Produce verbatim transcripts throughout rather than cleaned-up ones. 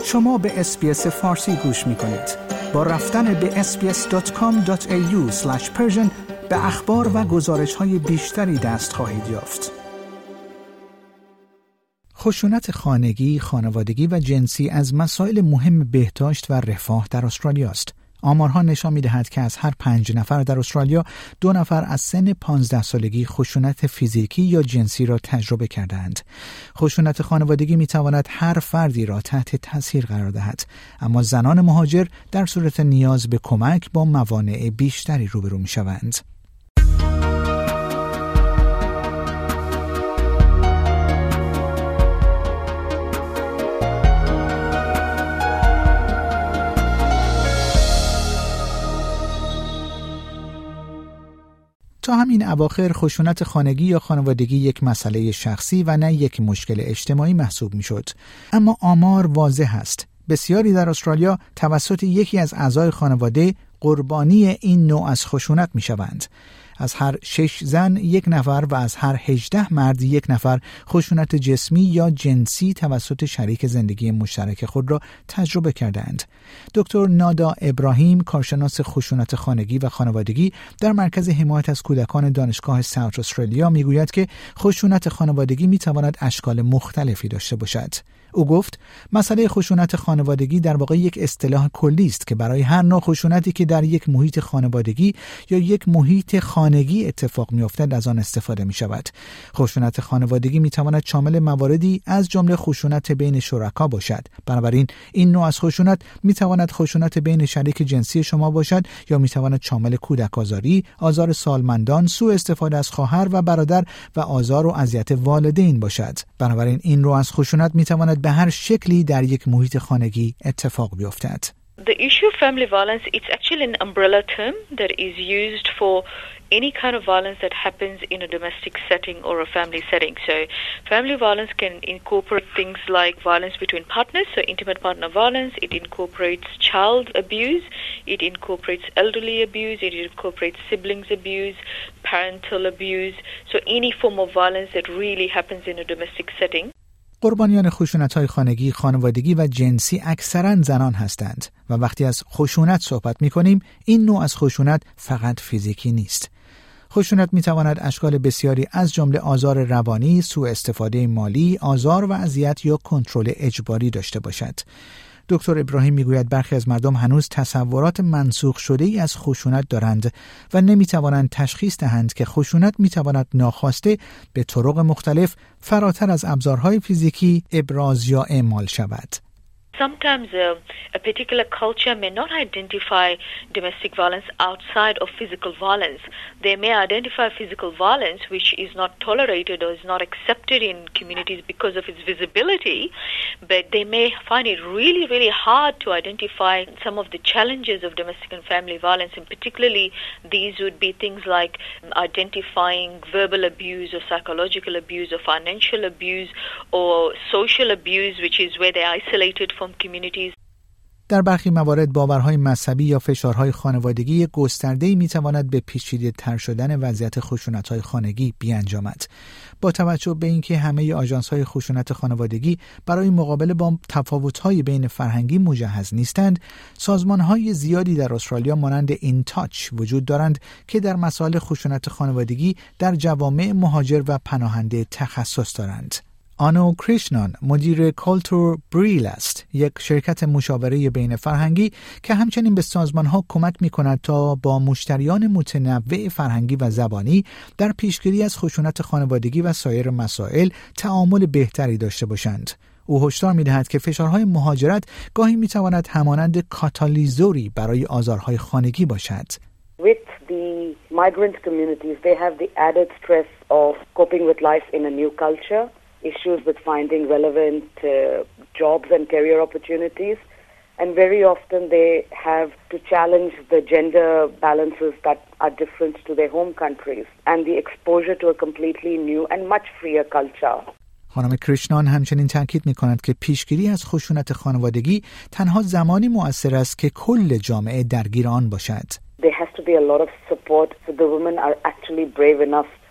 شما به اس‌بی‌اس فارسی گوش می‌کنید. با رفتن به اس بی اس دات کام دات ای یو اسلش پرشن به اخبار و گزارش‌های بیشتری دست خواهید یافت. خشونت خانگی، خانوادگی و جنسی از مسائل مهم بهداشت و رفاه در استرالیا است. آمارها نشان می‌دهد که از هر پنج نفر در استرالیا دو نفر از سن پانزده سالگی خشونت فیزیکی یا جنسی را تجربه کردند. خشونت خانوادگی می‌تواند هر فردی را تحت تاثیر قرار دهد، اما زنان مهاجر در صورت نیاز به کمک با موانع بیشتری روبرو می‌شوند. تا همین اواخر خشونت خانگی یا خانوادگی یک مسئله شخصی و نه یک مشکل اجتماعی محسوب می‌شد. اما آمار واضح است. بسیاری در استرالیا توسط یکی از اعضای خانواده قربانی این نوع از خشونت می‌شوند. از هر شش زن یک نفر و از هر هجده مرد یک نفر خشونت جسمی یا جنسی توسط شریک زندگی مشترک خود را تجربه کردند. دکتر نادا ابراهیم، کارشناس خشونت خانگی و خانوادگی در مرکز حمایت از کودکان دانشگاه ساوت استرالیا میگوید که خشونت خانوادگی میتواند اشکال مختلفی داشته باشد. او گفت مسئله خشونت خانوادگی در واقع یک اصطلاح کلی است که برای هر نوع خشونتی که در یک محیط خانوادگی یا یک محیط خانگی اتفاق می‌افتد از آن استفاده می‌شود. خشونت خانوادگی می‌تواند شامل مواردی از جمله خشونت بین شرکا باشد. بنابراین این نوع از خشونت می‌تواند خشونت بین شریک جنسی شما باشد یا می‌تواند شامل کودک آزاری، آزار سالمندان، سوء استفاده از خواهر و برادر و آزار و اذیت والدین باشد. بنابراین این نوع از خشونت می‌تواند به هر شکلی در یک محیط خانگی اتفاق بیفتد. The issue of family violence, it's actually an umbrella term that is used for any kind of violence that happens in a domestic setting or a family setting. So family violence can incorporate things like violence between partners, so intimate partner violence. It incorporates child abuse. It incorporates elderly abuse. It incorporates siblings abuse, parental abuse. So any form of violence that really happens in a domestic setting. قربانیان خشونت‌های خانگی، خانوادگی و جنسی اکثراً زنان هستند و وقتی از خشونت صحبت می‌کنیم این نوع از خشونت فقط فیزیکی نیست. خشونت می‌تواند اشکال بسیاری از جمله آزار روانی، سوء استفاده مالی، آزار و اذیت یا کنترل اجباری داشته باشد. دکتر ابراهیم میگوید برخی از مردم هنوز تصورات منسوخ شده ای از خشونت دارند و نمیتوانند تشخیص دهند که خشونت میتواند ناخواسته به طرق مختلف فراتر از ابزارهای فیزیکی ابراز یا اعمال شود. Sometimes uh, a particular culture may not identify domestic violence outside of physical violence. They may identify physical violence which is not tolerated or is not accepted in communities because of its visibility, but they may find it really, really hard to identify some of the challenges of domestic and family violence, and particularly these would be things like identifying verbal abuse or psychological abuse or financial abuse or social abuse, which is where they're isolated from communities. در برخی موارد باورهای مذهبی یا فشارهای خانوادگی گسترده‌ای می‌تواند به پیچیده‌تر شدن وضعیت خشونت‌های خانگی بیانجامد. با توجه به اینکه همه آژانس‌های خشونت خانوادگی برای مقابله با تفاوت‌های بین فرهنگی مجهز نیستند، سازمان‌های زیادی در استرالیا مانند این تاچ وجود دارند که در مسائل خشونت خانوادگی در جوامع مهاجر و پناهنده تخصص دارند. آنو کریشنان مدیر کالتور بریل است، یک شرکت مشاوره بین فرهنگی که همچنین به سازمان‌ها کمک می‌کند تا با مشتریان متنوع فرهنگی و زبانی در پیشگیری از خشونت خانوادگی و سایر مسائل تعامل بهتری داشته باشند. او هشدار می‌دهد که فشارهای مهاجرت گاهی می‌تواند همانند کاتالیزوری برای آزارهای خانگی باشد. With the migrant communities, they have the added stress of coping with life in a new culture. Issues with finding relevant uh, jobs and career opportunities, and very often they have to challenge the gender balances that are different to their home countries and the exposure to a completely new and much freer culture. خانم کریشنان همچنین تاکید می‌کند که پیشگیری از خشونت خانوادگی تنها زمانی مؤثر است که کل جامعه درگیر آن باشد. There has to be a lot of support so the women are actually brave enough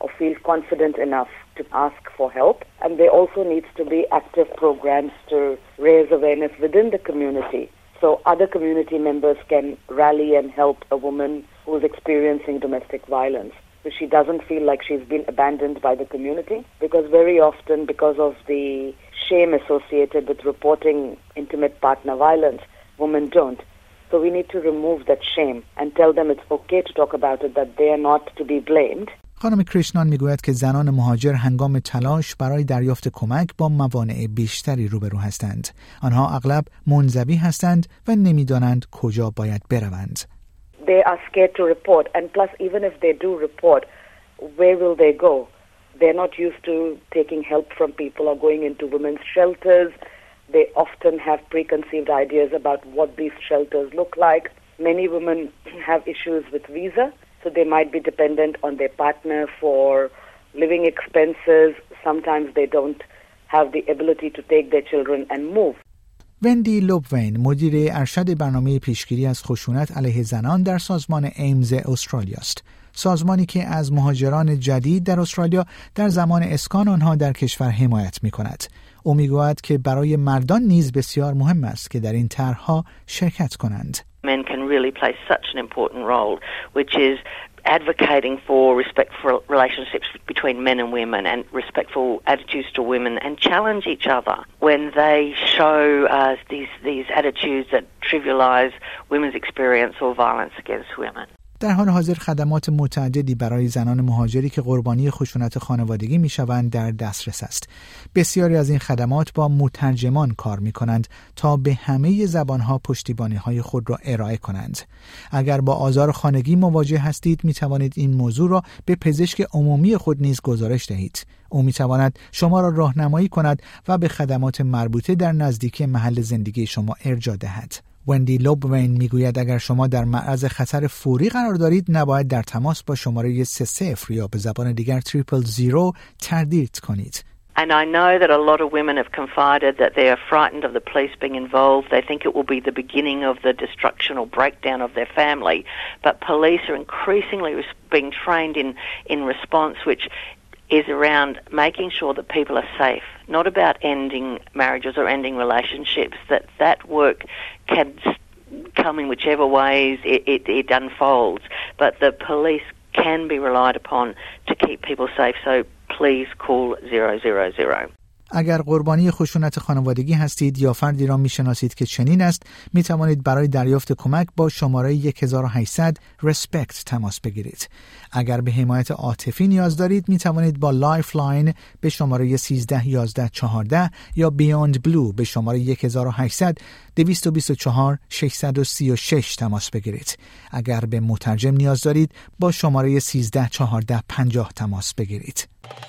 or feel confident enough to ask for help. And there also needs to be active programs to raise awareness within the community, so other community members can rally and help a woman who is experiencing domestic violence, so she doesn't feel like she's been abandoned by the community, because very often, because of the shame associated with reporting intimate partner violence, women don't. So we need to remove that shame and tell them it's okay to talk about it, that they are not to be blamed. خانم کریشنان میگوید که زنان مهاجر هنگام تلاش برای دریافت کمک با موانع بیشتری روبرو هستند. آنها اغلب منزوی هستند و نمیدانند کجا باید بروند. They are scared to report, and plus even if they do report, where will they go? They're not used to taking help from people or going into women's shelters. They often have preconceived ideas about what these shelters look like. Many women have issues with visa, so they might be dependent on their partner for living expenses. Sometimes they don't have the ability to take their children and move. وندی لوبوین مدیر ارشد برنامه پیشگیری از خشونت علیه زنان در سازمان ایمز استرالیا است. سازمانی که از مهاجران جدید در استرالیا در زمان اسکان آنها در کشور حمایت می‌کند. او می‌گوید که برای مردان نیز بسیار مهم است که در این طرح‌ها شرکت کنند. Men can really play such an important role, which is advocating for respectful relationships between men and women and respectful attitudes to women, and challenge each other when they show uh, these these attitudes that trivialize women's experience or violence against women. در حال حاضر خدمات متعددی برای زنان مهاجری که قربانی خشونت خانوادگی میشوند در دسترس است. بسیاری از این خدمات با مترجمان کار میکنند تا به همه زبانها پشتیبانی‌های خود را ارائه کنند. اگر با آزار خانگی مواجه هستید میتوانید این موضوع را به پزشک عمومی خود نیز گزارش دهید. او میتواند شما را راهنمایی کند و به خدمات مربوطه در نزدیکی محل زندگی شما ارجاع دهد. وندی لوبوین میگوید اگر شما در معرض خطر فوری قرار دارید نباید در تماس با شماره سه صفر یا به زبان دیگر تریپل زیرو تردید کنید. And I know that a lot of women have confided that they are frightened of the police being involved. They think it will be the beginning of the destruction or breakdown of their family. But police are increasingly being trained in, in response, which is around making sure that people are safe, not about ending marriages or ending relationships, that that work can come in whichever ways it, it, it unfolds, but the police can be relied upon to keep people safe, so please call zero zero zero. اگر قربانی خشونت خانوادگی هستید یا فردی را میشناسید که چنین است، می توانید برای دریافت کمک با شماره یک هزار و هشتصد رسپکت تماس بگیرید. اگر به حمایت عاطفی نیاز دارید، می توانید با لایف لاین به شماره سیزده یازده چهارده یا بیاند بلو به شماره یک هزار و هشتصد دویست و بیست و چهار ششصد و سی و شش تماس بگیرید. اگر به مترجم نیاز دارید، با شماره سیزده چهارده پنجاه تماس بگیرید.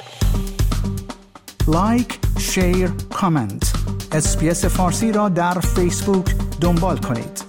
لایک، شیر، کامنت. اس بی اس فارسی را در فیسبوک دنبال کنید.